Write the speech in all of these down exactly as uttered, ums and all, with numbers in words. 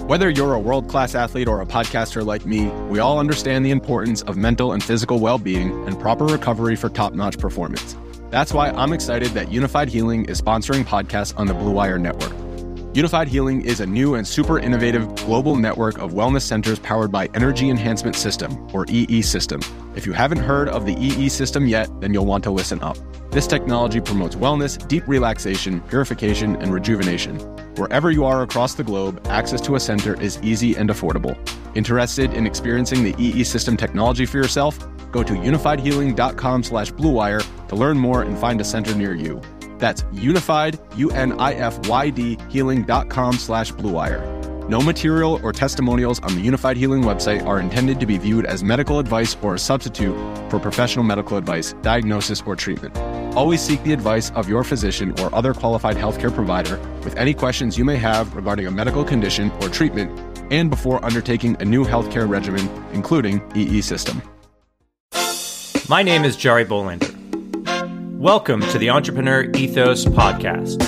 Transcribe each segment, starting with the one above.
Whether you're a world-class athlete or a podcaster like me, we all understand the importance of mental and physical well-being and proper recovery for top-notch performance. That's why I'm excited that Unified Healing is sponsoring podcasts on the Blue Wire Network. Unified Healing is a new and super innovative global network of wellness centers powered by Energy Enhancement System, or E E System. If you haven't heard of the E E System yet, then you'll want to listen up. This technology promotes wellness, deep relaxation, purification, and rejuvenation. Wherever you are across the globe, access to a center is easy and affordable. Interested in experiencing the E E System technology for yourself? Go to unified healing dot com slash blue wire to learn more and find a center near you. That's unified, U N I F Y D, healing.com slash blue wire. No material or testimonials on the Unified Healing website are intended to be viewed as medical advice or a substitute for professional medical advice, diagnosis, or treatment. Always seek the advice of your physician or other qualified healthcare provider with any questions you may have regarding a medical condition or treatment and before undertaking a new healthcare regimen, including E E System. My name is Jari Bolander. Welcome to the Entrepreneur Ethos Podcast.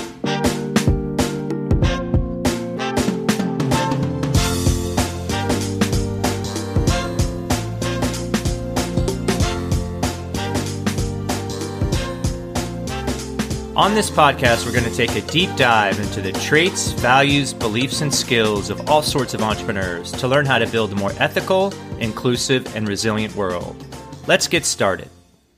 On this podcast, we're going to take a deep dive into the traits, values, beliefs, and skills of all sorts of entrepreneurs to learn how to build a more ethical, inclusive, and resilient world. Let's get started.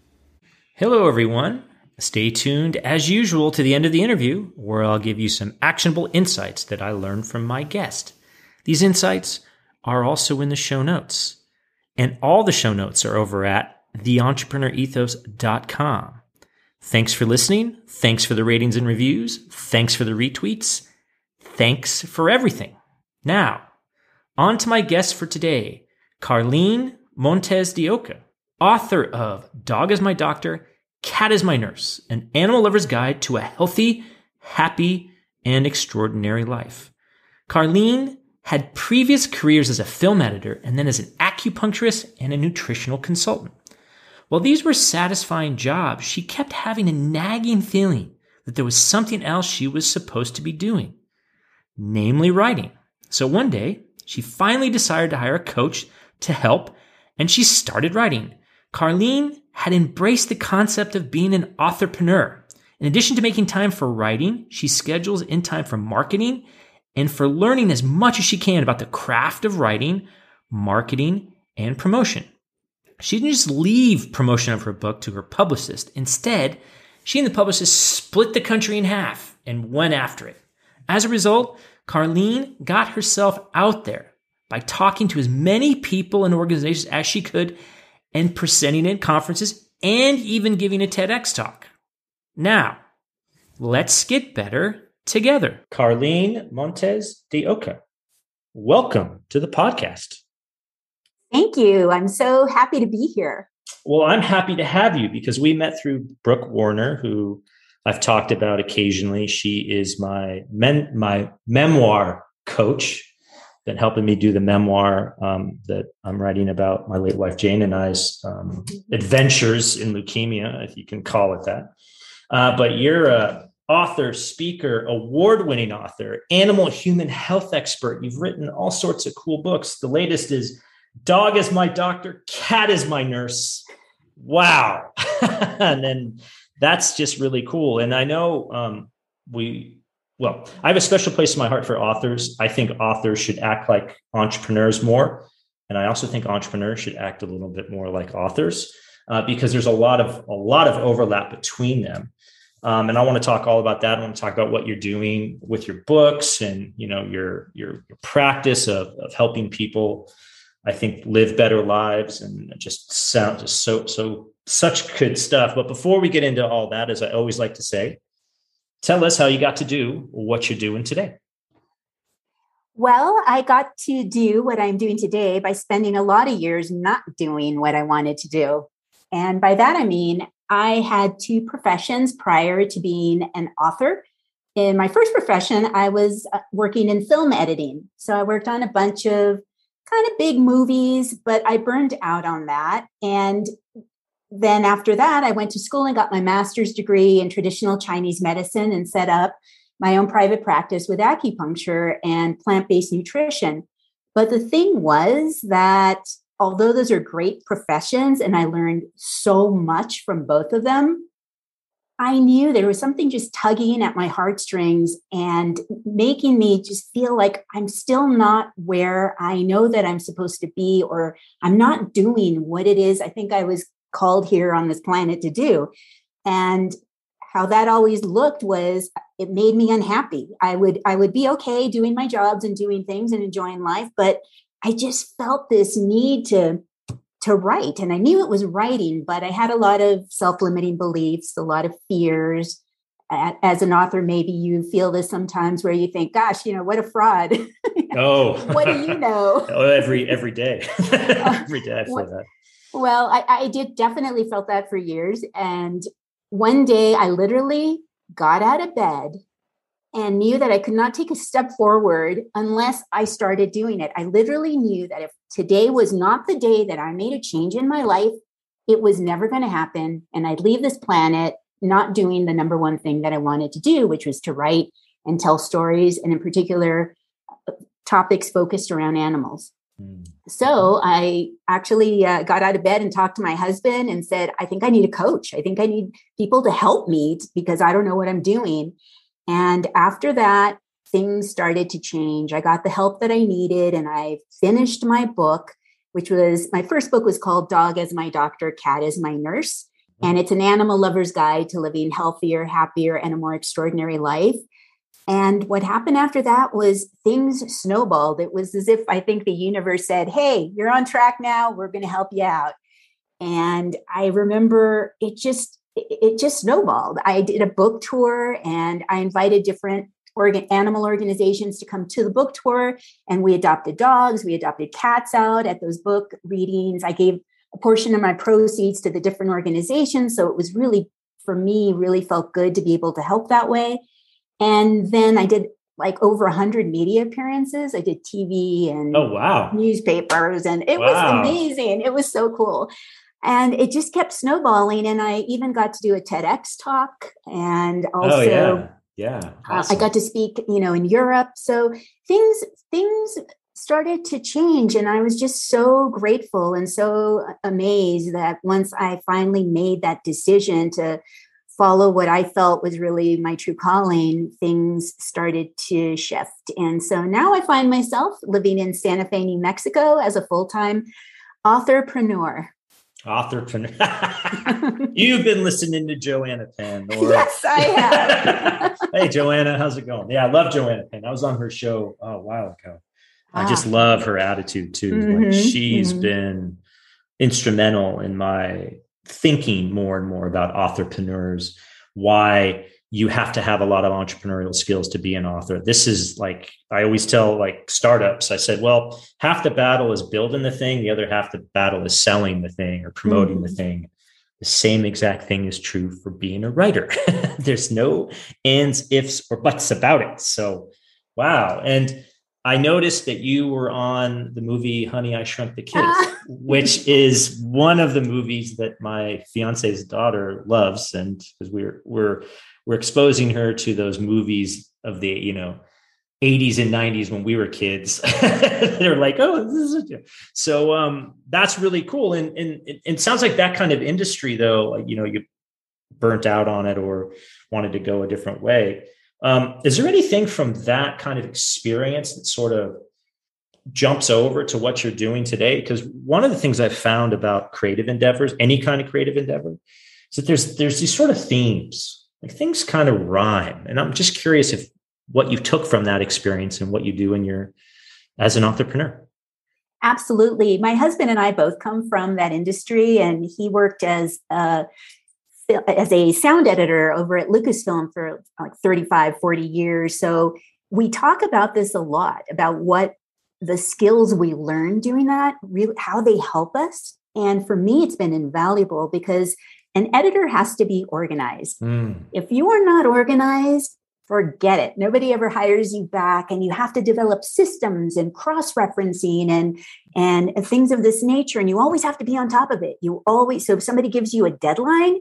Hello, everyone. Stay tuned, as usual, to the end of the interview, where I'll give you some actionable insights that I learned from my guest. These insights are also in the show notes, and all the show notes are over at the entrepreneur ethos dot com. Thanks for listening. Thanks for the ratings and reviews. Thanks for the retweets. Thanks for everything. Now, on to my guest for today, Carlene Montes de Oca, author of Dog is My Doctor, Cat is My Nurse, An Animal Lover's Guide to a Healthy, Happy, and Extraordinary Life. Carlene had previous careers as a film editor and then as an acupuncturist and a nutritional consultant. While these were satisfying jobs, she kept having a nagging feeling that there was something else she was supposed to be doing, namely writing. So one day, she finally decided to hire a coach to help, and she started writing. Carlene had embraced the concept of being an authorpreneur. In addition to making time for writing, she schedules in time for marketing and for learning as much as she can about the craft of writing, marketing, and promotion. She didn't just leave promotion of her book to her publicist. Instead, she and the publicist split the country in half and went after it. As a result, Carlene got herself out there by talking to as many people and organizations as she could and presenting at conferences and even giving a TEDx talk. Now, let's get better together. Carlene Montes de Oca, welcome to the podcast. Thank you. I'm so happy to be here. Well, I'm happy to have you because we met through Brooke Warner, who I've talked about occasionally. She is my men, my memoir coach, been helping me do the memoir um, that I'm writing about my late wife, Jane, and I's um, adventures in leukemia, if you can call it that. Uh, but you're a author, speaker, award-winning author, animal human health expert. You've written all sorts of cool books. The latest is Dog is My Doctor, Cat is My Nurse. Wow. And then that's just really cool. And I know um, we... Well, I have a special place in my heart for authors. I think authors should act like entrepreneurs more. And I also think entrepreneurs should act a little bit more like authors uh, because there's a lot of a lot of overlap between them. Um, and I want to talk all about that. I want to talk about what you're doing with your books and, you know, your, your, your practice of, of helping people, I think, live better lives and just sound just so, so such good stuff. But before we get into all that, as I always like to say, tell us how you got to do what you're doing today. Well, I got to do what I'm doing today by spending a lot of years not doing what I wanted to do. And by that, I mean, I had two professions prior to being an author. In my first profession, I was working in film editing. So I worked on a bunch of kind of big movies, but I burned out on that. And then after that, I went to school and got my master's degree in traditional Chinese medicine and set up my own private practice with acupuncture and plant-based nutrition. But the thing was that although those are great professions and I learned so much from both of them, I knew there was something just tugging at my heartstrings and making me just feel like I'm still not where I know that I'm supposed to be, or I'm not doing what it is I think I was called here on this planet to do. And how that always looked was it made me unhappy. I would I would be okay doing my jobs and doing things and enjoying life, but I just felt this need to to write. And I knew it was writing, but I had a lot of self-limiting beliefs, a lot of fears. As an author, maybe you feel this sometimes where you think, gosh, you know, what a fraud. Oh, what do you know? Oh, every, every day, every day I feel that. Well, I, I did definitely felt that for years. And one day I literally got out of bed and knew that I could not take a step forward unless I started doing it. I literally knew that if today was not the day that I made a change in my life, it was never going to happen. And I'd leave this planet not doing the number one thing that I wanted to do, which was to write and tell stories, and in particular, topics focused around animals. Mm. So I actually uh, got out of bed and talked to my husband and said, I think I need a coach. I think I need people to help me because I don't know what I'm doing. And after that, things started to change. I got the help that I needed, and I finished my book, which was, my first book was called Dog as My Doctor, Cat as My Nurse. And it's an animal lover's guide to living healthier, happier, and a more extraordinary life. And what happened after that was things snowballed. It was as if I think the universe said, hey, you're on track now. We're going to help you out. And I remember it just, it just snowballed. I did a book tour and I invited different organ, animal organizations to come to the book tour. And we adopted dogs. We adopted cats out at those book readings. I gave a portion of my proceeds to the different organizations. So it was really, for me, really felt good to be able to help that way. And then I did like over a hundred media appearances. I did T V and oh, wow. newspapers, and it wow. was amazing. It was so cool. And it just kept snowballing. And I even got to do a TEDx talk. And also, oh, yeah. Yeah. Awesome. uh, I got to speak, you know, in Europe. So things, things started to change. And I was just so grateful and so amazed that once I finally made that decision to follow what I felt was really my true calling, things started to shift. And so now I find myself living in Santa Fe, New Mexico as a full-time authorpreneur. Authorpreneur. You've been listening to Joanna Penn. Or... Yes, I have. Hey, Joanna, how's it going? Yeah, I love Joanna Penn. I was on her show oh, a while ago. I just love her attitude too. Mm-hmm, like she's mm-hmm. been instrumental in my thinking more and more about authorpreneurs, why you have to have a lot of entrepreneurial skills to be an author. This is like, I always tell like startups, I said, well, half the battle is building the thing. The other half the battle is selling the thing or promoting mm-hmm. the thing. The same exact thing is true for being a writer. There's no ands, ifs, or buts about it. So, wow. And I noticed that you were on the movie Honey, I Shrunk the Kids, which is one of the movies that my fiance's daughter loves. And because we're, we're, we're exposing her to those movies of the, you know, eighties and nineties when we were kids. They're like, oh, this is it. So um, that's really cool. And, and, and it sounds like that kind of industry, though, like, you know, you burnt out on it or wanted to go a different way. Um, is there anything from that kind of experience that sort of jumps over to what you're doing today? Because one of the things I've found about creative endeavors, any kind of creative endeavor, is that there's there's these sort of themes, like things kind of rhyme. And I'm just curious if what you took from that experience and what you do in your as an entrepreneur. Absolutely. My husband and I both come from that industry, and he worked as a as a sound editor over at Lucasfilm for like thirty-five, forty years. So we talk about this a lot, about what the skills we learn doing that, really how they help us. And for me, it's been invaluable because an editor has to be organized. Mm. If you are not organized, forget it. Nobody ever hires you back, and you have to develop systems and cross-referencing and, and things of this nature. And you always have to be on top of it. You always, so if somebody gives you a deadline,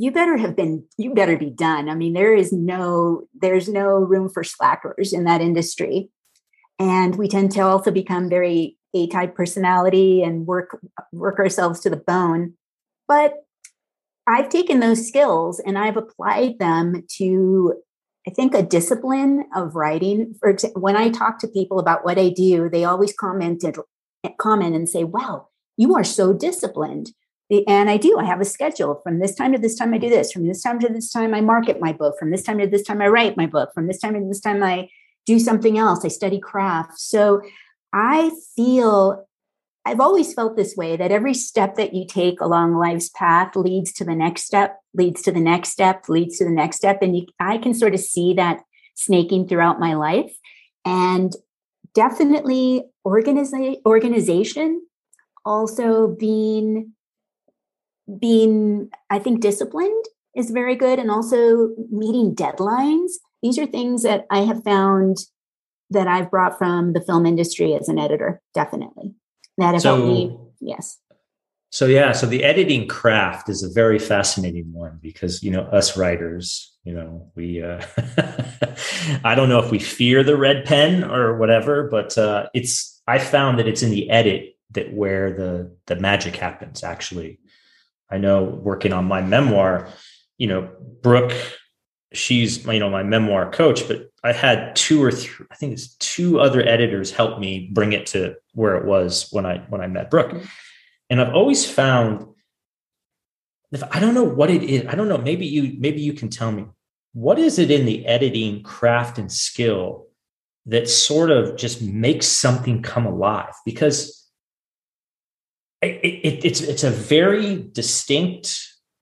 you better have been, you better be done. I mean, there is no, there's no room for slackers in that industry. And we tend to also become very A-type personality and work, work ourselves to the bone. But I've taken those skills and I've applied them to, I think, a discipline of writing. For example, when I talk to people about what I do, they always commented, comment and say, wow, you are so disciplined. And I do. I have a schedule. From this time to this time, I do this. From this time to this time, I market my book. From this time to this time, I write my book. From this time to this time, I do something else. I study craft. So I feel, I've always felt this way, that every step that you take along life's path leads to the next step, leads to the next step, leads to the next step. And you, I can sort of see that snaking throughout my life. And definitely organiza- organization, also being being, I think, disciplined is very good. And also meeting deadlines. These are things that I have found that I've brought from the film industry as an editor, definitely. That have so, helped me. Yes. So, yeah. So the editing craft is a very fascinating one because, you know, us writers, you know, we, uh, I don't know if we fear the red pen or whatever, but uh, it's, I found that it's in the edit that where the, the magic happens, actually. I know working on my memoir, you know, Brooke, she's, you know, my memoir coach, but I had two or three, I think it's two other editors help me bring it to where it was when I, when I met Brooke. And I've always found, if I don't know what it is, I don't know, maybe you, maybe you can tell me, what is it in the editing craft and skill that sort of just makes something come alive? Because It, it, it's it's a very distinct,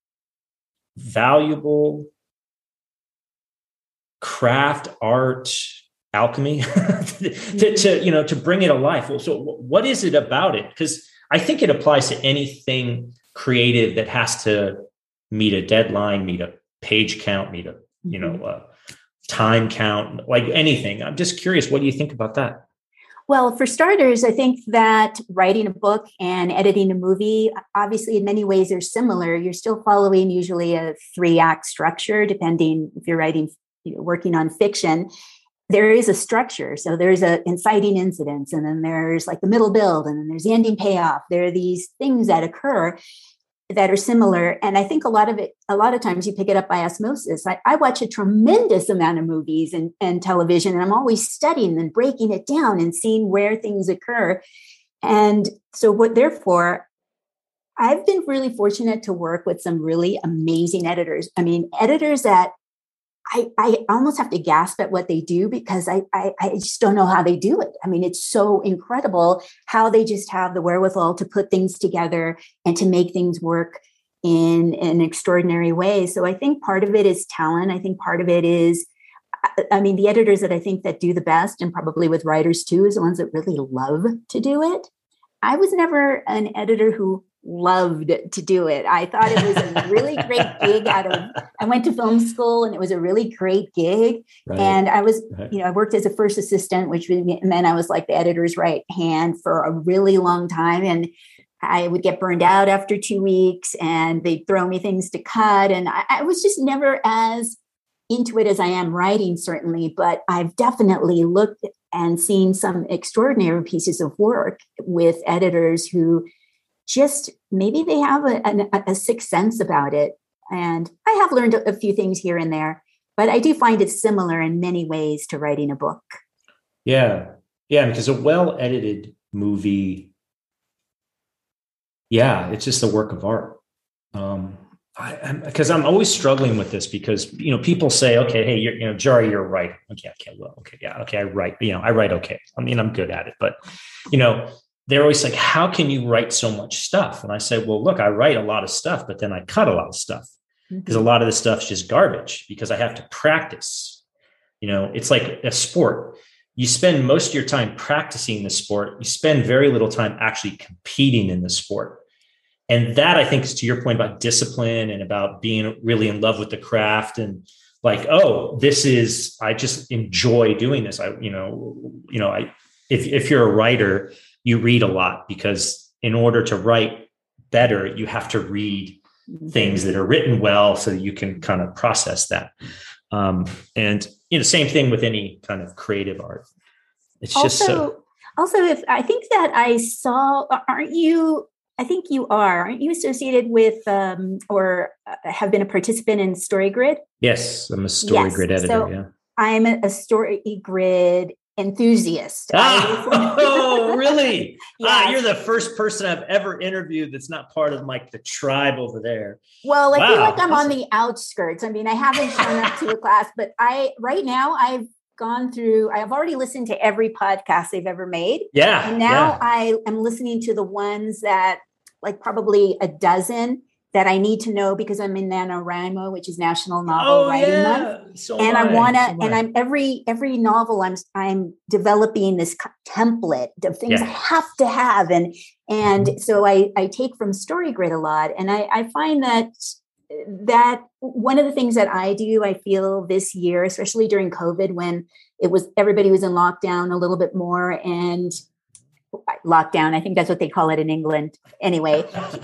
valuable craft, art, alchemy to, to you know to bring it alive. So, what is it about it? Because I think it applies to anything creative that has to meet a deadline, meet a page count, meet a you know a time count, like anything. I'm just curious. What do you think about that? Well, for starters, I think that writing a book and editing a movie, obviously in many ways are similar. You're still following usually a three-act structure, depending if you're writing, you know, working on fiction. There is a structure. So there's a inciting incidents, and then there's like the middle build, and then there's the ending payoff. There are these things that occur that are similar. And I think a lot of it, a lot of times you pick it up by osmosis. I, I watch a tremendous amount of movies and, and television, and I'm always studying and breaking it down and seeing where things occur. And so what, therefore, I've been really fortunate to work with some really amazing editors. I mean, editors that I, I almost have to gasp at what they do because I, I, I just don't know how they do it. I mean, it's so incredible how they just have the wherewithal to put things together and to make things work in, in an extraordinary way. So I think part of it is talent. I think part of it is, I mean, the editors that I think that do the best, and probably with writers too, is the ones that really love to do it. I was never an editor who loved to do it. I thought it was a really great gig out of, I went to film school and it was a really great gig. Right. And I was, right. you know, I worked as a first assistant, which meant I was like the editor's right hand for a really long time. And I would get burned out after two weeks and they'd throw me things to cut. And I, I was just never as into it as I am writing, certainly, but I've definitely looked and seen some extraordinary pieces of work with editors who just maybe they have a, a, a sixth sense about it. And I have learned a, a few things here and there, but I do find it similar in many ways to writing a book. Yeah. Yeah. Because a well-edited movie, yeah, it's just a work of art. Um, I, I'm, because I'm always struggling with this because, you know, people say, okay, hey, you're, you know, Jari, you're right. Okay. Okay. Well, okay. Yeah. Okay. I write, you know, I write. Okay. I mean, I'm good at it, but you know, they're always like, how can you write so much stuff? And I say, well, look, I write a lot of stuff, but then I cut a lot of stuff because mm-hmm. a lot of the stuff's just garbage because I have to practice. You know, it's like a sport. You spend most of your time practicing the sport. You spend very little time actually competing in the sport. And that, I think, is to your point about discipline and about being really in love with the craft and like, oh, this is, I just enjoy doing this. I, you know, you know, I, if, if you're a writer, you read a lot because in order to write better, you have to read things that are written well so that you can kind of process that. Um, and, you know, same thing with any kind of creative art. It's also, just so. Also, if I think that I saw, aren't you, I think you are, aren't you associated with um, or have been a participant in StoryGrid? Yes, I'm a StoryGrid yes. editor. So yeah. I'm a StoryGrid enthusiast. Ah, oh, really? Yes. Ah, you're the first person I've ever interviewed that's not part of like the tribe over there. Well, I wow. feel like I'm awesome. on the outskirts. I mean, I haven't shown up to a class, but I right now I've gone through, I've already listened to every podcast they've ever made. Yeah. And now yeah. I am listening to the ones that like probably a dozen that I need to know because I'm in NaNoWriMo, which is National Novel oh, Writing yeah. Month. So and I, I want to, so and I'm every, every novel I'm, I'm developing this template of things yeah. I have to have. And, and mm-hmm. so I, I take from StoryGrid a lot. And I, I find that, that one of the things that I do, I feel this year, especially during COVID, when it was, everybody was in lockdown a little bit more and lockdown. I think that's what they call it in England. Anyway,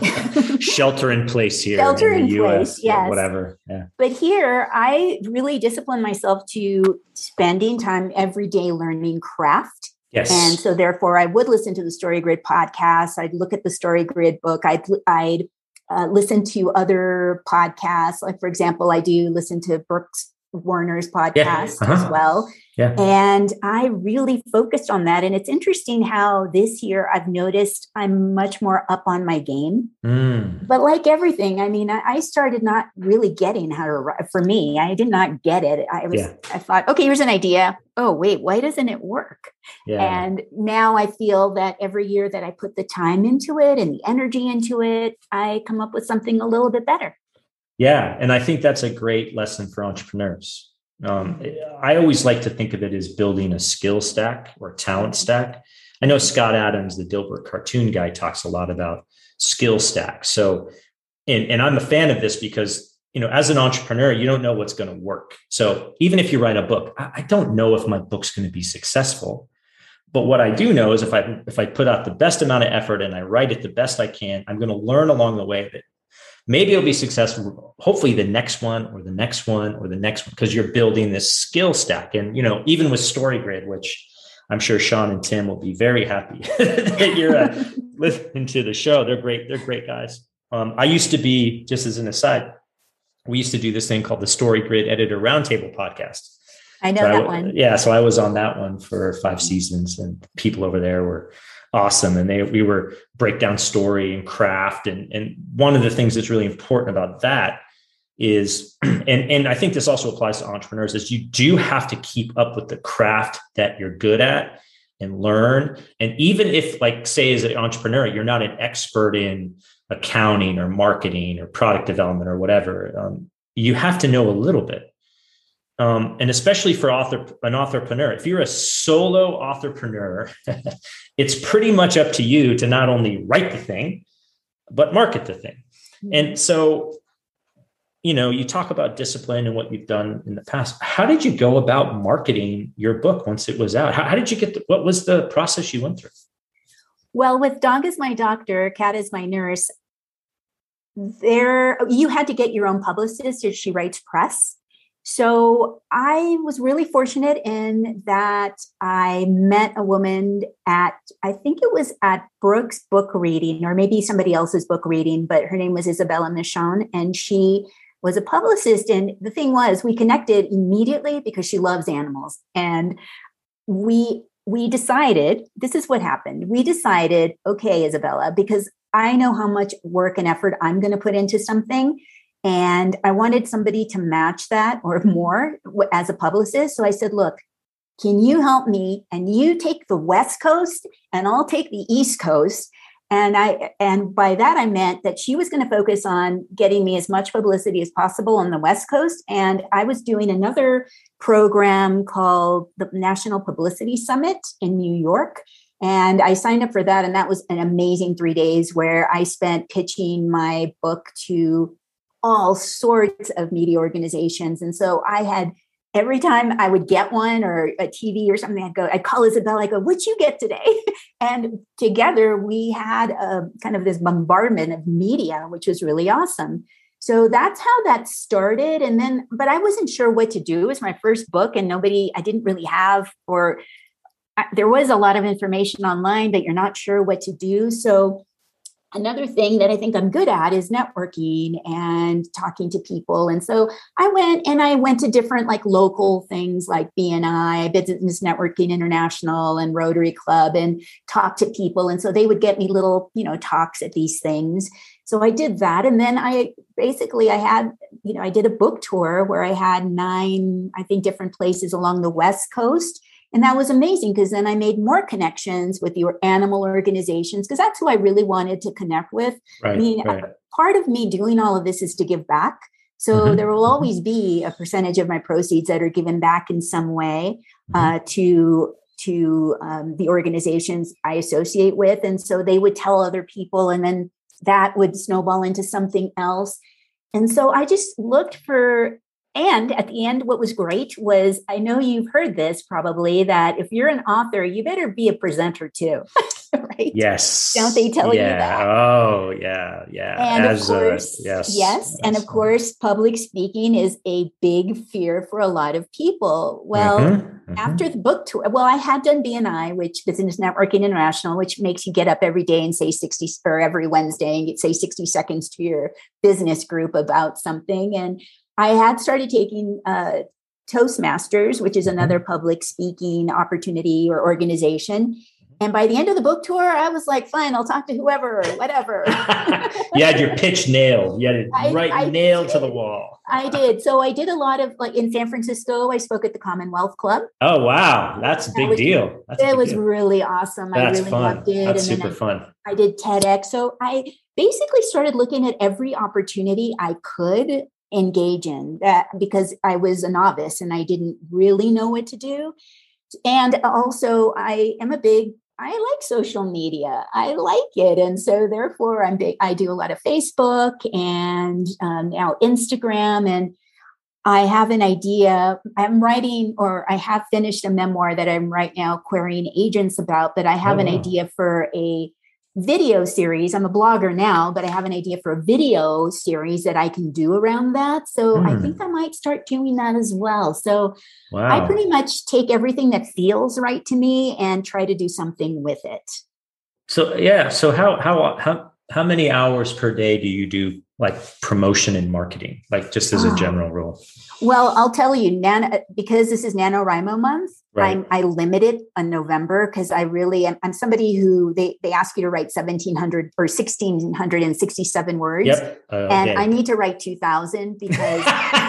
shelter in place here. Shelter in, in the U S, place, yes. Whatever. Yeah. But here, I really discipline myself to spending time every day learning craft. Yes. And so, therefore, I would listen to the StoryGrid podcast. I'd look at the StoryGrid book. I'd I'd uh, listen to other podcasts. Like, for example, I do listen to Brooks Warner's podcast yeah. uh-huh. as well. Yeah. And I really focused on that. And it's interesting how this year I've noticed I'm much more up on my game. Mm. But like everything, I mean, I started not really getting how to write. For me, I did not get it. I was, yeah. I thought, okay, here's an idea. Oh, wait, why doesn't it work? Yeah. And now I feel that every year that I put the time into it and the energy into it, I come up with something a little bit better. Yeah. And I think that's a great lesson for entrepreneurs. Um, I always like to think of it as building a skill stack or talent stack. I know Scott Adams, the Dilbert cartoon guy, talks a lot about skill stack. So, and, and I'm a fan of this because, you know, as an entrepreneur, you don't know what's going to work. So even if you write a book, I, I don't know if my book's going to be successful. But what I do know is if I, if I put out the best amount of effort and I write it the best I can, I'm going to learn along the way that maybe it'll be successful, hopefully the next one or the next one or the next one, because you're building this skill stack. And, you know, even with StoryGrid, which I'm sure Sean and Tim will be very happy that you're uh, listening to the show. They're great. They're great guys. Um, I used to be, just as an aside, we used to do this thing called the StoryGrid Editor Roundtable podcast. I know so that I, one. Yeah. So I was on that one for five seasons and people over there were awesome. And they, we were break down story and craft. And, and one of the things that's really important about that is, and, and I think this also applies to entrepreneurs, is you do have to keep up with the craft that you're good at and learn. And even if, like, say, as an entrepreneur, you're not an expert in accounting or marketing or product development or whatever, um, you have to know a little bit. Um, and especially for author, an entrepreneur, if you're a solo entrepreneur, it's pretty much up to you to not only write the thing, but market the thing. Mm-hmm. And so, you know, you talk about discipline and what you've done in the past. How did you go about marketing your book once it was out? How, how did you get the, what was the process you went through? Well, with Dog is My Doctor, Cat is My Nurse, there, you had to get your own publicist if She Writes Press. So I was really fortunate in that I met a woman at, I think it was at Brooks book reading, or maybe somebody else's book reading, but her name was Isabella Michon, and she was a publicist. And the thing was, we connected immediately because she loves animals. And we, we decided, this is what happened. We decided, okay, Isabella, because I know how much work and effort I'm going to put into something. And I wanted somebody to match that or more as a publicist. So I said, look, can you help me? And you take the West Coast and I'll take the East Coast. And I, and by that, I meant that she was going to focus on getting me as much publicity as possible on the West Coast. And I was doing another program called the National Publicity Summit in New York. And I signed up for that. And that was an amazing three days where I spent pitching my book to all sorts of media organizations. And so I had every time I would get one or a T V or something, I'd go, I'd call Isabel, I go, what'd you get today? And together we had a kind of this bombardment of media, which was really awesome. So that's how that started. And then, but I wasn't sure what to do. It was my first book and nobody, I didn't really have, or I, there was a lot of information online, but you're not sure what to do. So another thing that I think I'm good at is networking and talking to people. And so I went and I went to different like local things like B N I, Business Networking International and Rotary Club, and talked to people. And so they would get me little, you know, talks at these things. So I did that. And then I basically, I had, you know, I did a book tour where I had nine, I think, different places along the West Coast. And that was amazing because then I made more connections with your animal organizations because that's who I really wanted to connect with. Right, I mean, right. part of me doing all of this is to give back. So mm-hmm. there will always be a percentage of my proceeds that are given back in some way mm-hmm. uh, to to um, the organizations I associate with. And so they would tell other people, and then that would snowball into something else. And so I just looked for, and at the end, what was great was, I know you've heard this probably, that if you're an author, you better be a presenter too, right? Yes. Don't they tell yeah. you that? Oh, yeah, yeah. And As, of course, uh, yes. yes. And of course, public speaking is a big fear for a lot of people. Well, mm-hmm. Mm-hmm. after the book tour, well, I had done B N I, which Business Networking International, which makes you get up every day and say sixty, or every Wednesday and say sixty seconds to your business group about something. And I had started taking uh, Toastmasters, which is another public speaking opportunity or organization. And by the end of the book tour, I was like, fine, I'll talk to whoever, or whatever. You had your pitch nailed. You had it I, right I nailed did. to the wall. I did. So I did a lot of, like in San Francisco, I spoke at the Commonwealth Club. Oh, wow. That's a big that was, deal. That's it big was deal. really awesome. That's I really fun. loved it. That's and super then I, fun. I did TEDx. So I basically started looking at every opportunity I could engage in that, because I was a novice and I didn't really know what to do. And also I am a big, I like social media. I like it. And so therefore I'm big, I do a lot of Facebook and um, now Instagram, and I have an idea. I'm writing, or I have finished a memoir that I'm right now querying agents about, but I have oh, an wow. idea for a video series. I'm a blogger now, but I have an idea for a video series that I can do around that. So mm. I think I might start doing that as well. So wow. I pretty much take everything that feels right to me and try to do something with it. So, yeah. So how, how, how, how many hours per day do you do like promotion and marketing, like just as a oh. general rule? Well, I'll tell you, Nano, because this is NaNoWriMo month, right. I'm, I limit it on November because I really am, I'm somebody who they, they ask you to write seventeen hundred or one thousand six hundred sixty-seven words. Yep. Uh, and okay. I need to write two thousand because.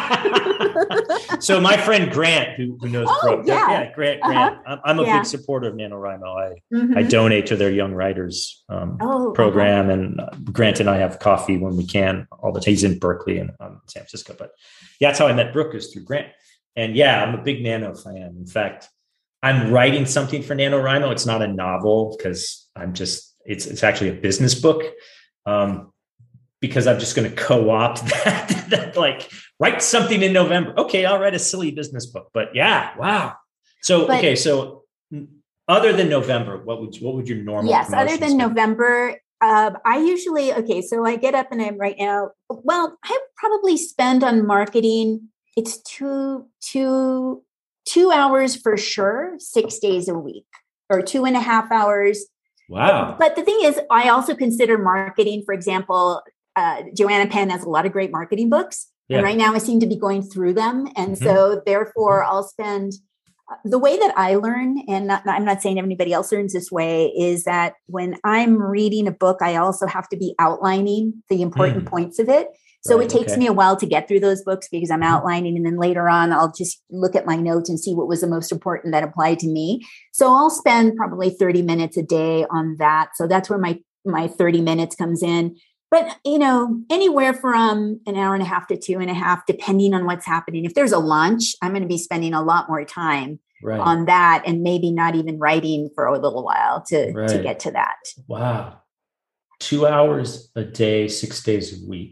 So my friend Grant, who, who knows, oh, Brooke, yeah. yeah, Grant, Grant, uh-huh. I'm, I'm a yeah. big supporter of NaNoWriMo. I, mm-hmm. I donate to their young writers um, oh, program, uh-huh. and uh, Grant and I have coffee when we can all the time. He's in Berkeley and um, San Francisco, but yeah, that's how I met Brooke, is through Grant. And yeah, I'm a big Nano fan. In fact, I'm writing something for NaNoWriMo. It's not a novel because I'm just, it's it's actually a business book. Um, because I'm just going to co-opt that, that, like, write something in November. Okay, I'll write a silly business book. But yeah, wow. So, but, okay, so other than November, what would what would your normal Yes, other than be? November, uh, I usually, okay, so I get up and I'm right now, well, I probably spend on marketing, it's two, two, two hours for sure, six days a week, or two and a half hours. Wow. But, but the thing is, I also consider marketing, for example, uh, Joanna Penn has a lot of great marketing books. Yeah. And right now I seem to be going through them. And mm-hmm. so therefore I'll spend, the way that I learn, and not, I'm not saying everybody else learns this way, is that when I'm reading a book, I also have to be outlining the important mm. points of it. So right, it takes okay. me a while to get through those books because I'm outlining, and then later on, I'll just look at my notes and see what was the most important that applied to me. So I'll spend probably thirty minutes a day on that. So that's where my, my thirty minutes comes in. But, you know, anywhere from an hour and a half to two and a half, depending on what's happening. If there's a lunch, I'm going to be spending a lot more time right. on that, and maybe not even writing for a little while to, right. to get to that. Wow. Two hours a day, six days a week.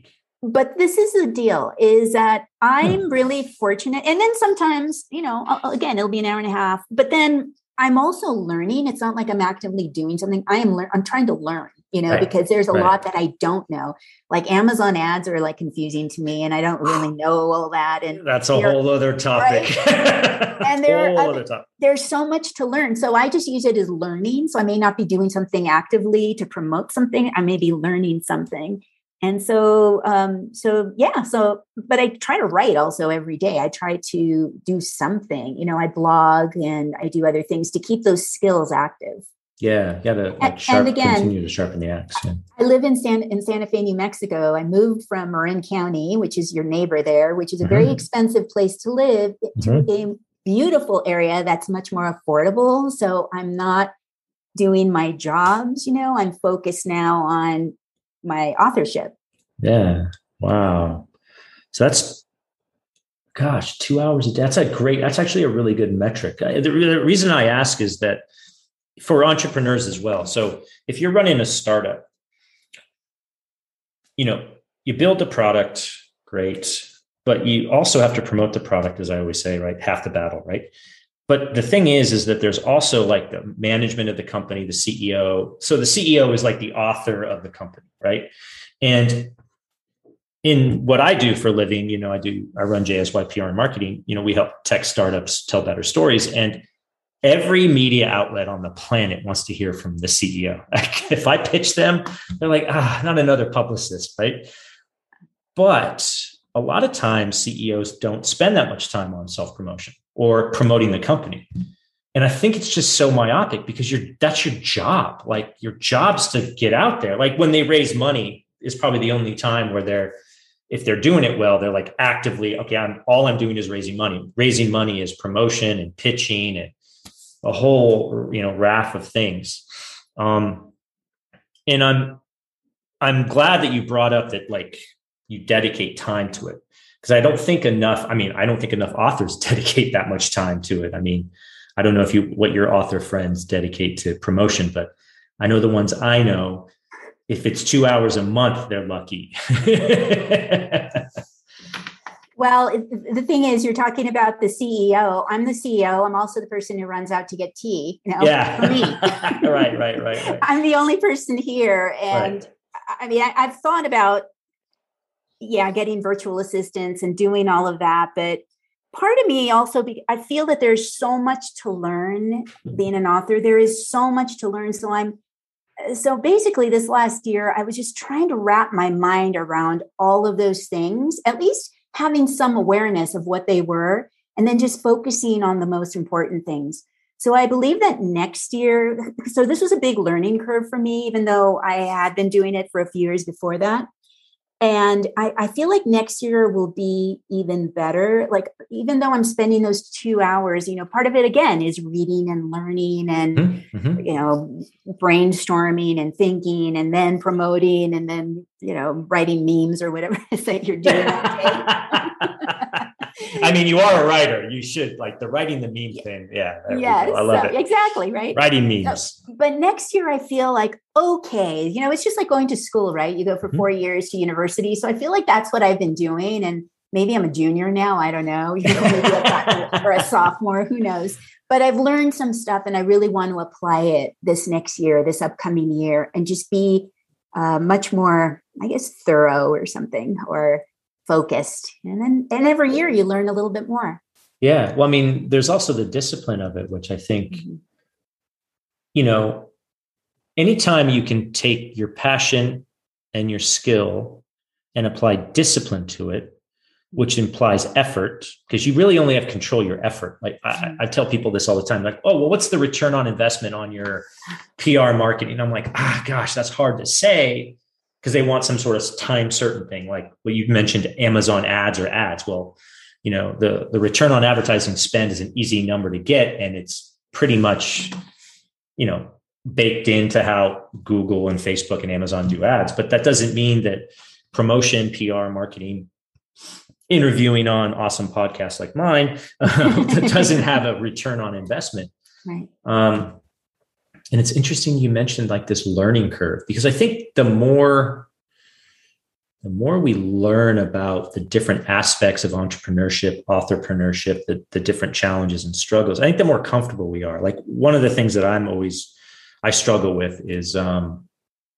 but this is the deal is that I'm really fortunate. And then sometimes, you know, again, it'll be an hour and a half, but then I'm also learning. It's not like I'm actively doing something. I am, le- I'm trying to learn, you know, right. because there's a right. lot that I don't know. Like Amazon ads are like confusing to me and I don't really know all that. And that's a whole other topic. Right? And there, whole uh, other topic. There's so much to learn. So I just use it as learning. So I may not be doing something actively to promote something. I may be learning something. And so, um, so yeah, so, but I try to write also every day. I try to do something, you know, I blog and I do other things to keep those skills active. Yeah. You gotta like, sharp, and again, continue to sharpen the axe. Yeah. I live in San, in Santa Fe, New Mexico. I moved from Marin County, which is your neighbor there, which is a mm-hmm. very expensive place to live, to mm-hmm. a beautiful area that's much more affordable. So I'm not doing my jobs, you know, I'm focused now on my authorship. Yeah. Wow. So that's, gosh, two hours a day. That's a great, that's actually a really good metric. The, the reason I ask is that for entrepreneurs as well. So if you're running a startup, you know, you build a product, great, but you also have to promote the product, as I always say, right? Half the battle, right? But the thing is, is that there's also like the management of the company, the C E O. So the C E O is like the author of the company, right? And in what I do for a living, you know, I do, I run J S Y P R and marketing. You know, we help tech startups tell better stories. And every media outlet on the planet wants to hear from the C E O. If I pitch them, they're like, ah, not another publicist, right? But a lot of times C E Os don't spend that much time on self-promotion or promoting the company. And I think it's just so myopic because you're, that's your job. Like your job's to get out there. Like when they raise money is probably the only time where they're, if they're doing it well, they're like actively, okay, I'm all I'm doing is raising money. Raising money is promotion and pitching and a whole, you know, raft of things. Um, and I'm, I'm glad that you brought up that like you dedicate time to it. Because I don't think enough, I mean, I don't think enough authors dedicate that much time to it. I mean, I don't know if you, what your author friends dedicate to promotion, but I know the ones I know, if it's two hours a month, they're lucky. Well, the thing is, you're talking about the C E O. I'm the C E O. I'm also the person who runs out to get tea. You know, yeah. For me. right, right, right, right. I'm the only person here. And right. I mean, I, I've thought about, yeah, getting virtual assistants and doing all of that. But part of me also, be, I feel that there's so much to learn being an author. There is so much to learn. So I'm, so basically this last year, I was just trying to wrap my mind around all of those things, at least having some awareness of what they were, and then just focusing on the most important things. So I believe that next year, so this was a big learning curve for me, even though I had been doing it for a few years before that. And I, I feel like next year will be even better. Like, even though I'm spending those two hours, you know, part of it again is reading and learning and, mm-hmm. you know, brainstorming and thinking and then promoting and then, you know, writing memes or whatever it is that you're doing. I mean, you are a writer. You should like the writing the meme thing. Yeah. Yes, I love so, it. Exactly. Right. Writing memes. So, but next year I feel like, okay, you know, it's just like going to school, right? You go for mm-hmm. four years to university. So I feel like that's what I've been doing. And maybe I'm a junior now. I don't know. You know, maybe or a sophomore, who knows? But I've learned some stuff and I really want to apply it this next year, this upcoming year, and just be uh, much more, I guess, thorough or something, or focused. And then, and every year you learn a little bit more. Yeah. Well, I mean, there's also the discipline of it, which I think, mm-hmm. you know, anytime you can take your passion and your skill and apply discipline to it, which implies effort, because you really only have control your effort. Like I, I tell people this all the time, like, oh, well, what's the return on investment on your P R marketing? I'm like, ah, gosh, that's hard to say, because they want some sort of time certain thing, like what you mentioned, Amazon ads or ads. Well, you know, the, the return on advertising spend is an easy number to get. And it's pretty much, you know, baked into how Google and Facebook and Amazon do ads. But that doesn't mean that promotion, P R, marketing, interviewing on awesome podcasts like mine that doesn't have a return on investment. Right. Um, and it's interesting you mentioned like this learning curve, because I think the more the more we learn about the different aspects of entrepreneurship, authorpreneurship, the, the different challenges and struggles, I think the more comfortable we are. Like one of the things that I'm always, I struggle with is um,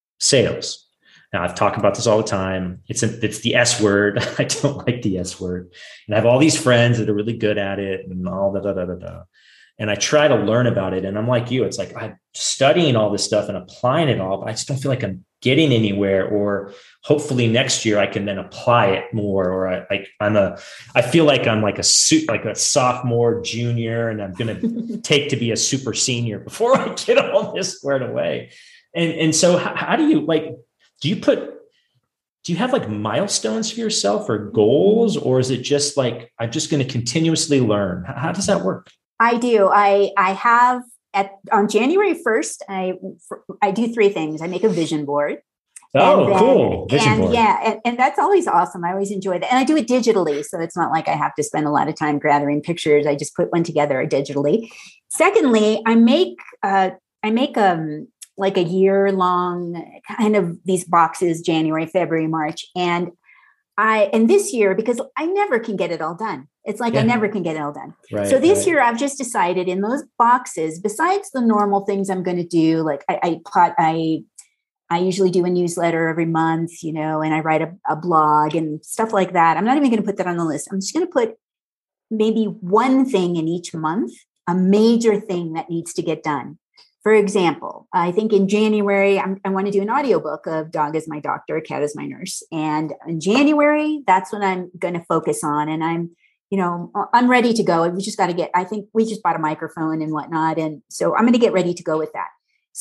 sales. Now I've talked about this all the time. It's a, it's the S word. I don't like the S word. And I have all these friends that are really good at it and all da, da, da, da, da. And I try to learn about it. And I'm like you, it's like I'm studying all this stuff and applying it all, but I just don't feel like I'm getting anywhere. Or hopefully next year I can then apply it more. Or I, like I'm a, I feel like I'm like a suit, like a sophomore, junior, and I'm going to take to be a super senior before I get all this squared away. And, and so how, how do you like, do you put, do you have like milestones for yourself or goals, or is it just like, I'm just going to continuously learn? How, how does that work? I do. I I have at on January first, I I do three things. I make a vision board. Oh, then, cool. Vision and board. Yeah, and, and that's always awesome. I always enjoy that. And I do it digitally. So it's not like I have to spend a lot of time gathering pictures. I just put one together digitally. Secondly, I make uh I make um like a year long kind of these boxes, January, February, March. And I, and this year, because I never can get it all done. It's like, yeah. I never can get it all done. Right, so this right. year I've just decided in those boxes, besides the normal things I'm going to do, like I, I put, I, I usually do a newsletter every month, you know, and I write a, a blog and stuff like that. I'm not even going to put that on the list. I'm just going to put maybe one thing in each month, a major thing that needs to get done. For example, I think in January, I'm, I want to do an audiobook of Dog is My Doctor, Cat is My Nurse. And in January, that's what I'm going to focus on. And I'm, you know, I'm ready to go. We just got to get, I think we just bought a microphone and whatnot. And so I'm going to get ready to go with that.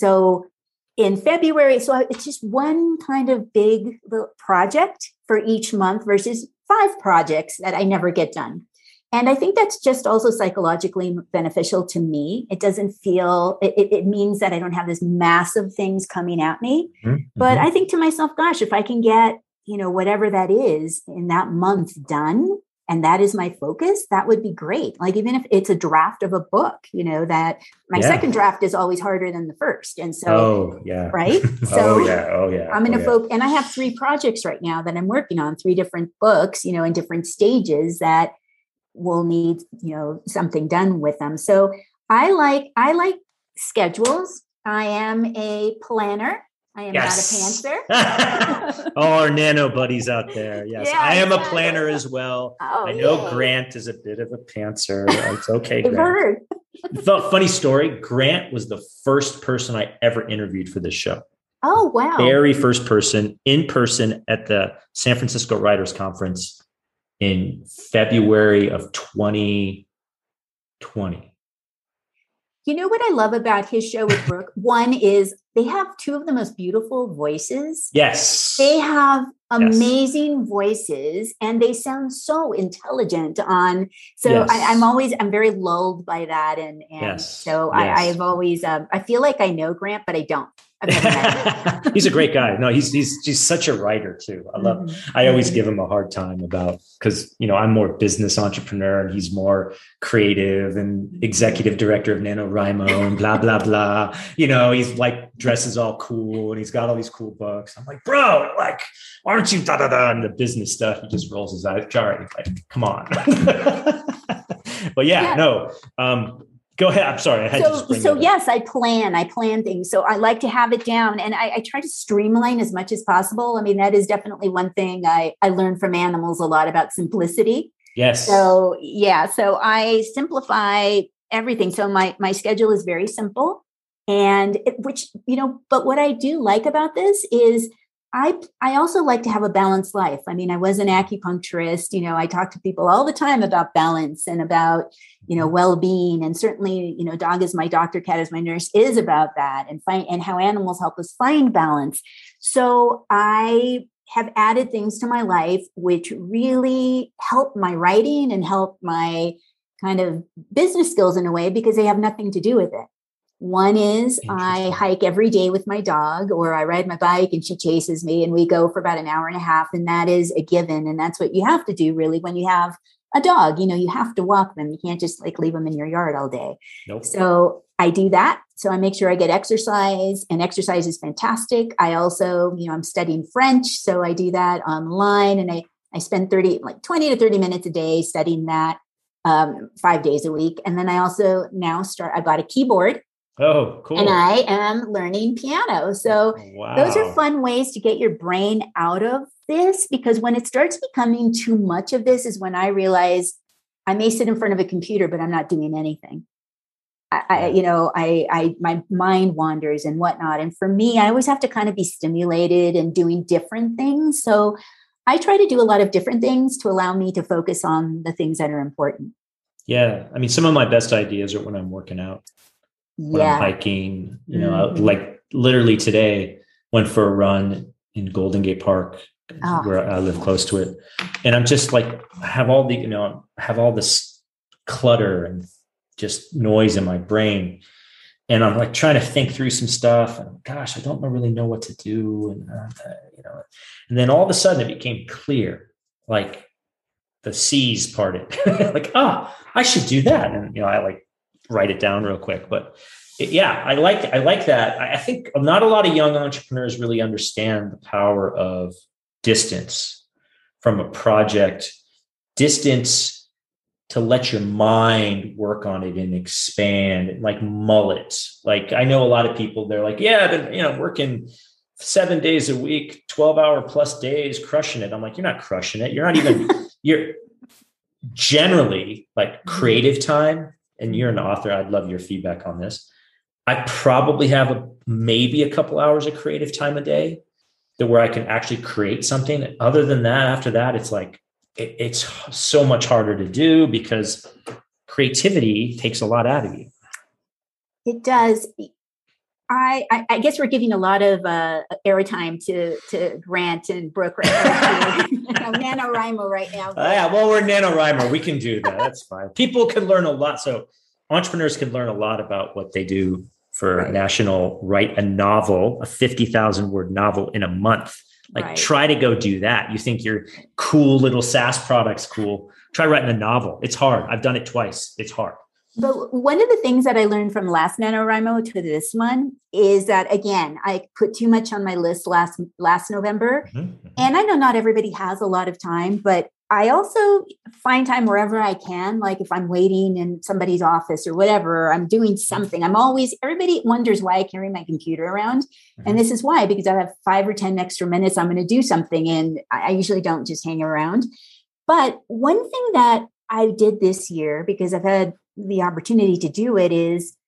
So in February, so it's just one kind of big little project for each month versus five projects that I never get done. And I think that's just also psychologically beneficial to me. It doesn't feel, it, it means that I don't have this massive things coming at me. Mm-hmm. But I think to myself, gosh, if I can get, you know, whatever that is in that month done, and that is my focus, that would be great. Like even if it's a draft of a book, you know, that my yeah. second draft is always harder than the first. And so, oh, yeah. right. So oh, yeah. Oh, yeah. I'm going to oh, focus, yeah. and I have three projects right now that I'm working on, three different books, you know, in different stages that will need, you know, something done with them. So I like, I like schedules. I am a planner. I am yes. not a pantser. All our nano buddies out there. Yes, yeah, I am exactly. a planner as well. Oh, I know yay. Grant is a bit of a pantser. It's okay, I've Grant. heard. Funny story. Grant was the first person I ever interviewed for this show. Oh, wow. Very first person in person at the San Francisco Writers Conference in February of twenty twenty. You know what I love about his show with Brooke? One is they have two of the most beautiful voices. Yes. They have amazing yes. voices and they sound so intelligent on. So yes. I, I'm always, I'm very lulled by that. And, and yes. so yes. I, I've always, um, I feel like I know Grant, but I don't. I've never met him. He's a great guy. No, he's, he's, he's such a writer too. I love, mm-hmm. I always give him a hard time about, cause you know, I'm more business entrepreneur and he's more creative and executive director of NaNoWriMo and blah, blah, blah. You know, he's like dresses all cool and he's got all these cool books. I'm like, bro, like, why aren't you da, da, da, and the business stuff? He just rolls his eyes. Sorry, like, come on. But yeah, yeah. no, um, go ahead. I'm sorry. I had so, to just bring so that yes, I plan, I plan things. So I like to have it down and I, I try to streamline as much as possible. I mean, that is definitely one thing I, I learned from animals a lot about simplicity. Yes. So yeah, so I simplify everything. So my, my schedule is very simple and it, which, you know, but what I do like about this is I, I also like to have a balanced life. I mean, I was an acupuncturist, you know, I talk to people all the time about balance and about, you know, well-being. And certainly, you know, Dog is My Doctor, Cat is My Nurse is about that and find, and how animals help us find balance. So I have added things to my life, which really help my writing and help my kind of business skills in a way, because they have nothing to do with it. One is I hike every day with my dog, or I ride my bike and she chases me and we go for about an hour and a half. And that is a given. And that's what you have to do really when you have a dog. You know, you have to walk them. You can't just like leave them in your yard all day. Nope. So I do that. So I make sure I get exercise, and exercise is fantastic. I also, you know, I'm studying French. So I do that online, and I, I spend thirty, like twenty to thirty minutes a day studying that um, five days a week. And then I also now start, I bought a keyboard. Oh, cool. And I am learning piano. So wow. Those are fun ways to get your brain out of this, because when it starts becoming too much of this is when I realize I may sit in front of a computer, but I'm not doing anything. I, I, you know, I, I, my mind wanders and whatnot. And for me, I always have to kind of be stimulated and doing different things. So I try to do a lot of different things to allow me to focus on the things that are important. Yeah. I mean, some of my best ideas are when I'm working out, when yeah. I'm hiking, you know, mm-hmm. like literally today went for a run in Golden Gate Park, oh. where I live close to it. And I'm just like, I have all the, you know, have all this clutter and just noise in my brain. And I'm like trying to think through some stuff, and gosh, I don't really know what to do. And, uh, you know, and then all of a sudden it became clear, like the C's parted, like, ah, oh, I should do that. And, you know, I like write it down real quick, but it, yeah, I like, I like that. I, I think not a lot of young entrepreneurs really understand the power of distance from a project, distance to let your mind work on it and expand and like mullets. Like I know a lot of people, they're like, yeah, I've been, you know, working seven days a week, twelve hour plus days, crushing it. I'm like, you're not crushing it. You're not even, you're generally like creative time. And you're an author. I'd love your feedback on this. I probably have a, maybe a couple hours of creative time a day that where I can actually create something. Other than that, after that, it's like, it's so much harder to do because creativity takes a lot out of you. It does. I, I, I guess we're giving a lot of uh, airtime to to Grant and Brooke right now. NaNoWriMo right now. Uh, yeah, well, we're NaNoWriMo. We can do that. That's fine. People can learn a lot. So entrepreneurs can learn a lot about what they do for right. National. Write a novel, a fifty thousand word novel in a month. Like right. try to go do that. You think your cool little SaaS product's cool. Try writing a novel. It's hard. I've done it twice. It's hard. But one of the things that I learned from last NaNoWriMo to this one is that, again, I put too much on my list last last November. Mm-hmm. And I know not everybody has a lot of time, but I also find time wherever I can. Like if I'm waiting in somebody's office or whatever, I'm doing something. I'm always, everybody wonders why I carry my computer around. Mm-hmm. And this is why, because I have five or ten extra minutes, I'm going to do something. And I usually don't just hang around. But one thing that I did this year, because I've had the opportunity to do it, is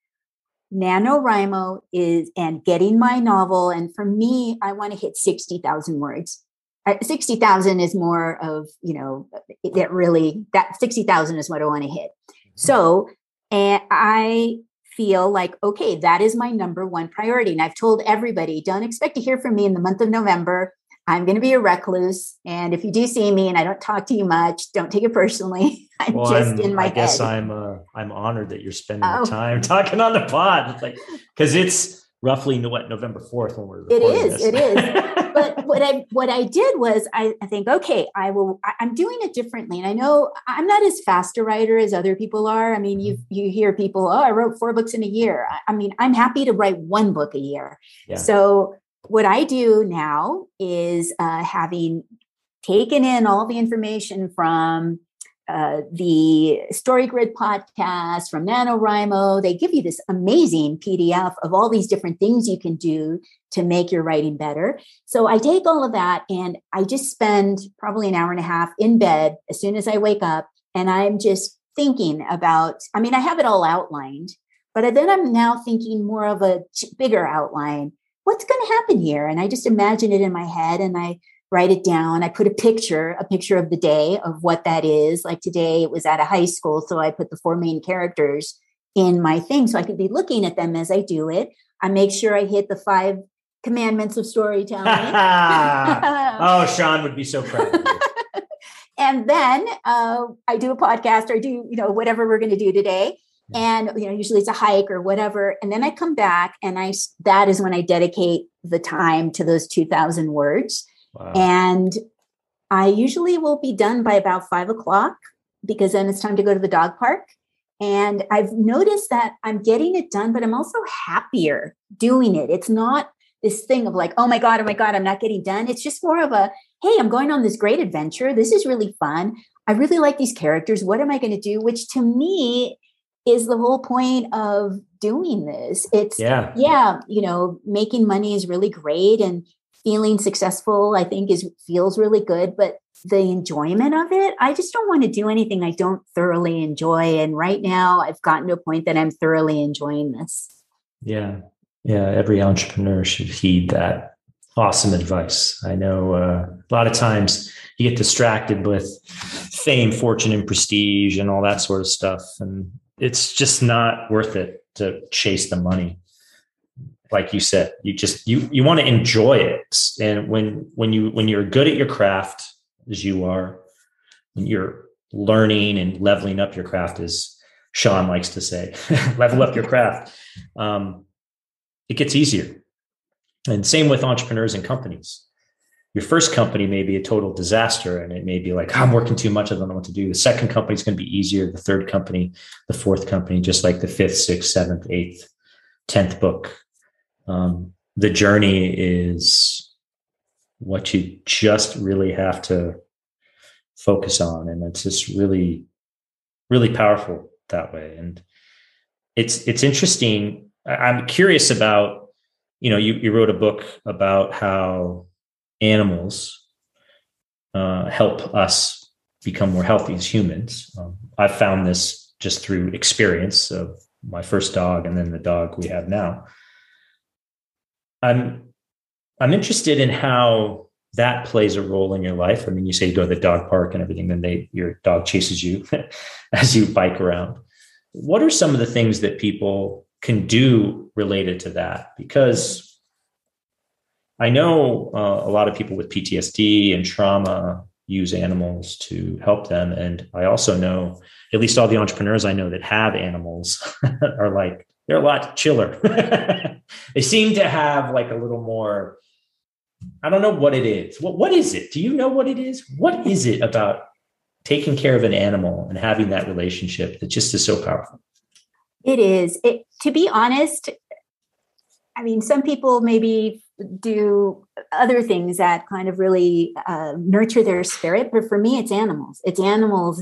NaNoWriMo is, and getting my novel. And for me, I want to hit sixty thousand words. sixty thousand is more of, you know, that really, that sixty thousand is what I want to hit. So, and I feel like, okay, that is my number one priority. And I've told everybody, don't expect to hear from me in the month of November. I'm going to be a recluse. And if you do see me and I don't talk to you much, don't take it personally. I'm well, just I'm, in my I head. guess I'm, uh, I'm honored that you're spending oh. the time talking on the pod. It's like, cause it's roughly what, November fourth when we're It recording is, this. it is. But what I what I did was I, I think, okay, I will. I, I'm doing it differently, and I know I'm not as fast a writer as other people are. I mean, you you hear people, oh, I wrote four books in a year. I, I mean, I'm happy to write one book a year. Yeah. So what I do now is uh, having taken in all the information from Uh, the StoryGrid podcast, from NaNoWriMo. They give you this amazing P D F of all these different things you can do to make your writing better. So I take all of that and I just spend probably an hour and a half in bed as soon as I wake up. And I'm just thinking about, I mean, I have it all outlined, but then I'm now thinking more of a bigger outline. What's going to happen here? And I just imagine it in my head and I write it down. I put a picture, a picture of the day of what that is. Like today it was at a high school. So I put the four main characters in my thing so I could be looking at them as I do it. I make sure I hit the five commandments of storytelling. Oh, Sean would be so proud of you. And then uh, I do a podcast or do, you know, whatever we're going to do today. And, you know, usually it's a hike or whatever. And then I come back and I, that is when I dedicate the time to those two thousand words. Wow. And I usually will be done by about five o'clock because then it's time to go to the dog park. And I've noticed that I'm getting it done, but I'm also happier doing it. It's not this thing of like, oh my God, oh my God, I'm not getting done. It's just more of a, hey, I'm going on this great adventure. This is really fun. I really like these characters. What am I going to do? Which to me is the whole point of doing this. It's, yeah, yeah, you know, making money is really great and feeling successful, I think, is feels really good. But the enjoyment of it, I just don't want to do anything I don't thoroughly enjoy. And right now I've gotten to a point that I'm thoroughly enjoying this. Yeah. Yeah. Every entrepreneur should heed that awesome advice. I know uh, a lot of times you get distracted with fame, fortune, and prestige and all that sort of stuff. And it's just not worth it to chase the money. Like you said, you just, you, you want to enjoy it. And when, when you, when you're good at your craft, as you are, when you're learning and leveling up your craft, as Sean likes to say, level up your craft, um, it gets easier. And same with entrepreneurs and companies. Your first company may be a total disaster and it may be like, I'm working too much, I don't know what to do. The second company is going to be easier. The third company, the fourth company, just like the fifth, sixth, seventh, eighth, tenth book. Um, the journey is what you just really have to focus on. And it's just really, really powerful that way. And it's, it's interesting. I'm curious about, you know, you, you wrote a book about how animals uh, help us become more healthy as humans. Um, I've found this just through experience of my first dog and then the dog we have now. I'm, I'm interested in how that plays a role in your life. I mean, you say you go to the dog park and everything, then they, your dog chases you as you bike around. What are some of the things that people can do related to that? Because I know uh, a lot of people with P T S D and trauma use animals to help them. And I also know, at least all the entrepreneurs I know that have animals are like, they're a lot chiller. They seem to have like a little more, I don't know what it is. What, what is it? Do you know what it is? What is it about taking care of an animal and having that relationship that just is so powerful? It is. It, to be honest, I mean, some people maybe do other things that kind of really uh, nurture their spirit. But for me, it's animals. It's animals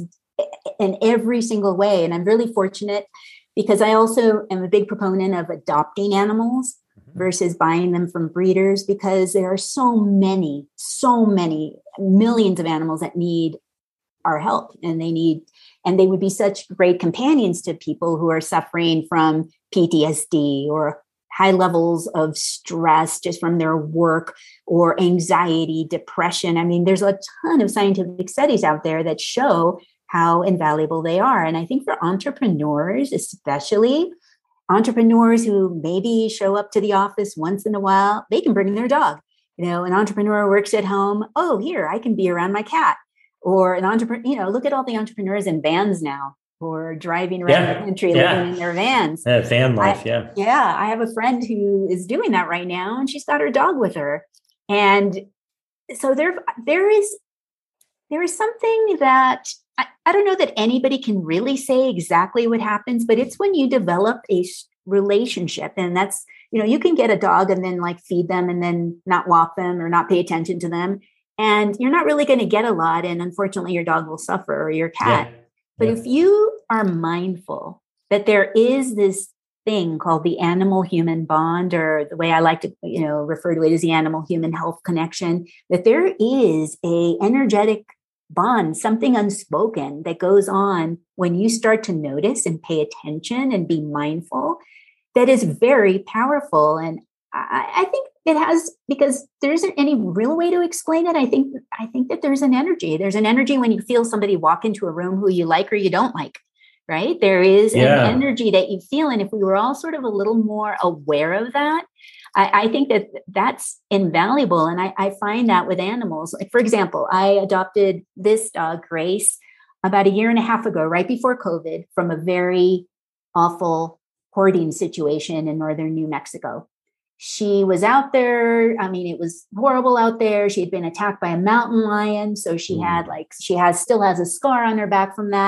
in every single way. And I'm really fortunate because I also am a big proponent of adopting animals versus buying them from breeders, because there are so many, so many millions of animals that need our help, and they need, and they would be such great companions to people who are suffering from P T S D or high levels of stress just from their work, or anxiety, depression. I mean, there's a ton of scientific studies out there that show how invaluable they are. And I think for entrepreneurs, especially, entrepreneurs who maybe show up to the office once in a while, they can bring their dog. You know, an entrepreneur works at home. Oh, here, I can be around my cat. Or an entrepreneur, you know, look at all the entrepreneurs in vans now who are driving around yeah. the country, yeah. living in their vans. Yeah, van life, I, yeah. Yeah, I have a friend who is doing that right now, and she's got her dog with her. And so there, there is, there is something that I, I don't know that anybody can really say exactly what happens, but it's when you develop a relationship, and that's, you know, you can get a dog and then like feed them and then not walk them or not pay attention to them. And you're not really going to get a lot. And unfortunately, your dog will suffer, or your cat. Yeah. But yeah. if you are mindful that there is this thing called the animal-human bond, or the way I like to, you know, refer to it as the animal-human health connection, that there is a energetic bond, something unspoken that goes on when you start to notice and pay attention and be mindful, that is very powerful. And I, I think it has, because there isn't any real way to explain it. I think, I think that there's an energy. There's an energy when you feel somebody walk into a room who you like or you don't like, right? There is yeah. an energy that you feel. And if we were all sort of a little more aware of that, I, I think that that's invaluable. And I, I find that with animals. Like, for example, I adopted this dog, Grace, about a year and a half ago, right before COVID, from a very awful hoarding situation in northern New Mexico. She was out there. I mean, it was horrible out there. She had been attacked by a mountain lion. So she mm. had like, she has, still has a scar on her back from that.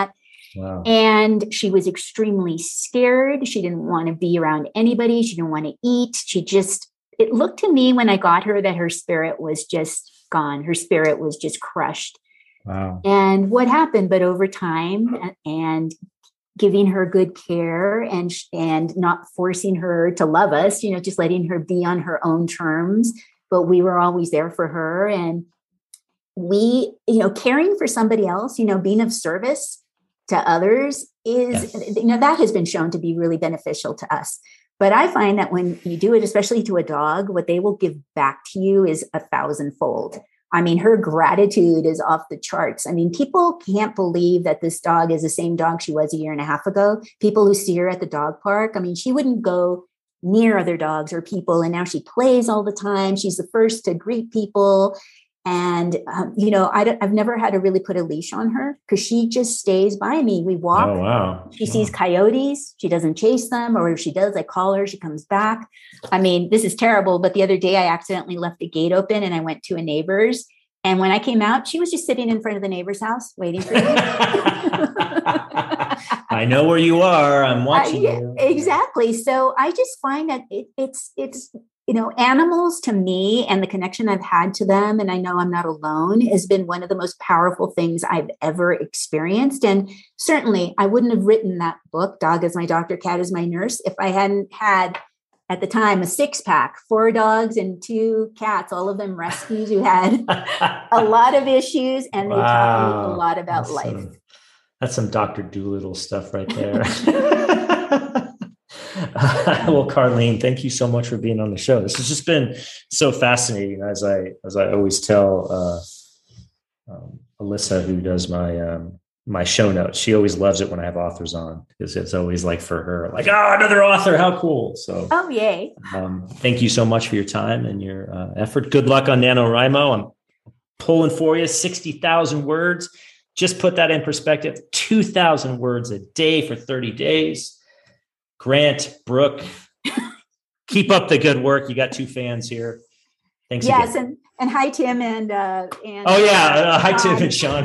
Wow. And she was extremely scared. She didn't want to be around anybody. She didn't want to eat. She just, it looked to me when I got her that her spirit was just gone. Her spirit was just crushed. Wow. And what happened? But over time and giving her good care and, and not forcing her to love us, you know, just letting her be on her own terms. But we were always there for her. And we, you know, caring for somebody else, you know, being of service to others is, yes. you know, that has been shown to be really beneficial to us. But I find that when you do it, especially to a dog, what they will give back to you is a thousandfold. I mean, her gratitude is off the charts. I mean, people can't believe that this dog is the same dog she was a year and a half ago. People who see her at the dog park, I mean, she wouldn't go near other dogs or people. And now she plays all the time. She's the first to greet people. And, um, you know, I don't, I've never had to really put a leash on her because she just stays by me. We walk. Oh, wow. She wow. sees coyotes. She doesn't chase them. Or if she does, I call her. She comes back. I mean, this is terrible. But the other day I accidentally left the gate open and I went to a neighbor's. And when I came out, she was just sitting in front of the neighbor's house waiting for me. I know where you are. I'm watching uh, yeah, you. Exactly. So I just find that it, it's, it's, you know, animals to me and the connection I've had to them, and I know I'm not alone, has been one of the most powerful things I've ever experienced. And certainly I wouldn't have written that book, Dog is My Doctor, Cat is My Nurse, if I hadn't had at the time a six pack, four dogs and two cats, all of them rescues who had a lot of issues. And they wow. taught me a lot about that's life. Some, that's some Doctor Dolittle stuff right there. Well, Carlene, thank you so much for being on the show. This has just been so fascinating. As I, as I always tell uh, um, Alyssa, who does my, um, my show notes, she always loves it when I have authors on because it's always like for her, like, oh, another author. How cool. So, oh, yay. Um, thank you so much for your time and your uh, effort. Good luck on NaNoWriMo. I'm pulling for you sixty thousand words. Just put that in perspective, two thousand words a day for thirty days. Grant, Brooke, keep up the good work. You got two fans here. Thanks. Yes. Again. And, and hi, Tim. And, uh, and oh yeah. Uh, hi, Tim and Sean.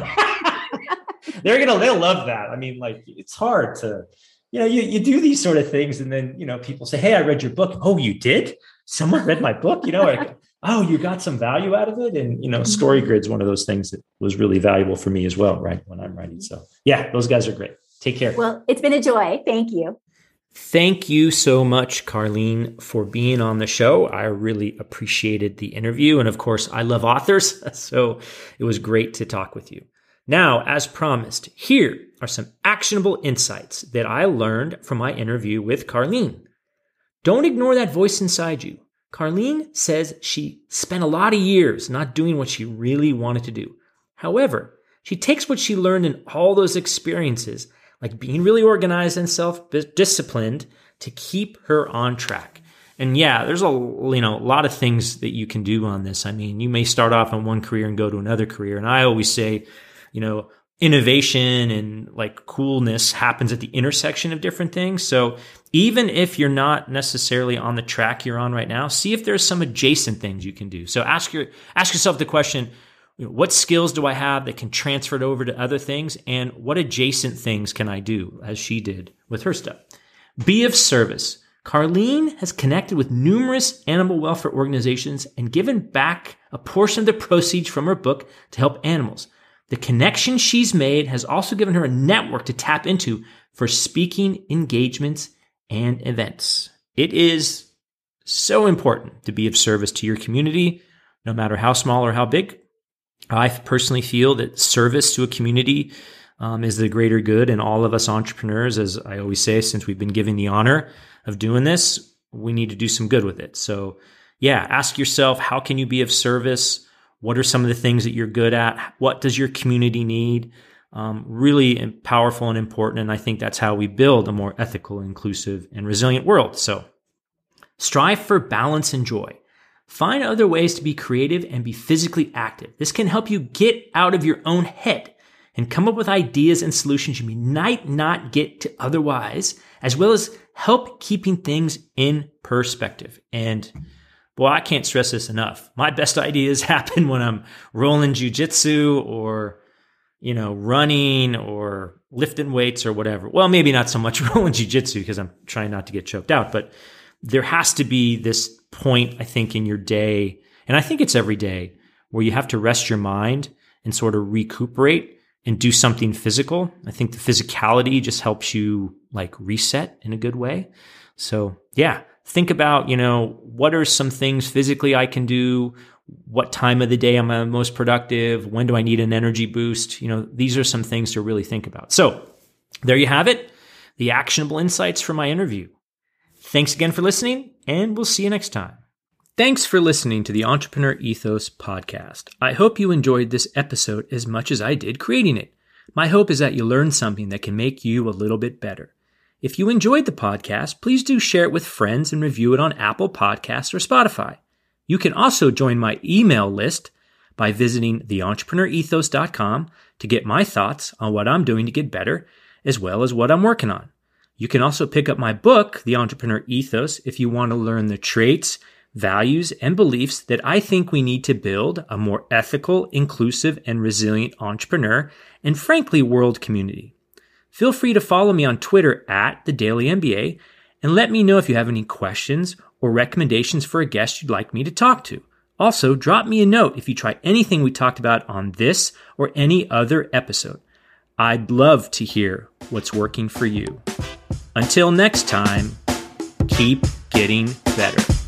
They're going to, they'll love that. I mean, like, it's hard to, you know, you, you do these sort of things and then, you know, people say, hey, I read your book. Oh, you did? Someone read my book, you know, like, oh, you got some value out of it. And, you know, StoryGrid's one of those things that was really valuable for me as well, right? When I'm writing. So yeah, those guys are great. Take care. Well, it's been a joy. Thank you. Thank you so much, Carlene, for being on the show. I really appreciated the interview. And of course, I love authors. So it was great to talk with you. Now, as promised, here are some actionable insights that I learned from my interview with Carlene. Don't ignore that voice inside you. Carlene says she spent a lot of years not doing what she really wanted to do. However, she takes what she learned in all those experiences, like being really organized and self-disciplined, to keep her on track. And yeah, there's a you know a lot of things that you can do on this. I mean, you may start off in one career and go to another career. And I always say, you know, innovation and like coolness happens at the intersection of different things. So even if you're not necessarily on the track you're on right now, see if there's some adjacent things you can do. So ask your ask yourself the question, you know, what skills do I have that can transfer it over to other things? And what adjacent things can I do, as she did with her stuff? Be of service. Carlene has connected with numerous animal welfare organizations and given back a portion of the proceeds from her book to help animals. The connection she's made has also given her a network to tap into for speaking engagements and events. It is so important to be of service to your community, no matter how small or how big. I personally feel that service to a community um, is the greater good, and all of us entrepreneurs, as I always say, since we've been given the honor of doing this, we need to do some good with it. So yeah, ask yourself, how can you be of service? What are some of the things that you're good at? What does your community need? Um, really powerful and important. And I think that's how we build a more ethical, inclusive, and resilient world. So strive for balance and joy. Find other ways to be creative and be physically active. This can help you get out of your own head and come up with ideas and solutions you might not get to otherwise, as well as help keeping things in perspective. And boy, I can't stress this enough. My best ideas happen when I'm rolling jujitsu or, you know, running or lifting weights or whatever. Well, maybe not so much rolling jiu-jitsu because I'm trying not to get choked out, but there has to be this point, I think, in your day, and I think it's every day, where you have to rest your mind and sort of recuperate and do something physical. I think the physicality just helps you like reset in a good way. So yeah, think about, you know, what are some things physically I can do? What time of the day am I most productive? When do I need an energy boost? You know, these are some things to really think about. So there you have it, the actionable insights from my interview. Thanks again for listening, and we'll see you next time. Thanks for listening to the Entrepreneur Ethos podcast. I hope you enjoyed this episode as much as I did creating it. My hope is that you learned something that can make you a little bit better. If you enjoyed the podcast, please do share it with friends and review it on Apple Podcasts or Spotify. You can also join my email list by visiting the entrepreneur ethos dot com to get my thoughts on what I'm doing to get better, as well as what I'm working on. You can also pick up my book, The Entrepreneur Ethos, if you want to learn the traits, values, and beliefs that I think we need to build a more ethical, inclusive, and resilient entrepreneur and, frankly, world community. Feel free to follow me on Twitter at The Daily M B A and let me know if you have any questions or recommendations for a guest you'd like me to talk to. Also, drop me a note if you try anything we talked about on this or any other episode. I'd love to hear what's working for you. Until next time, keep getting better.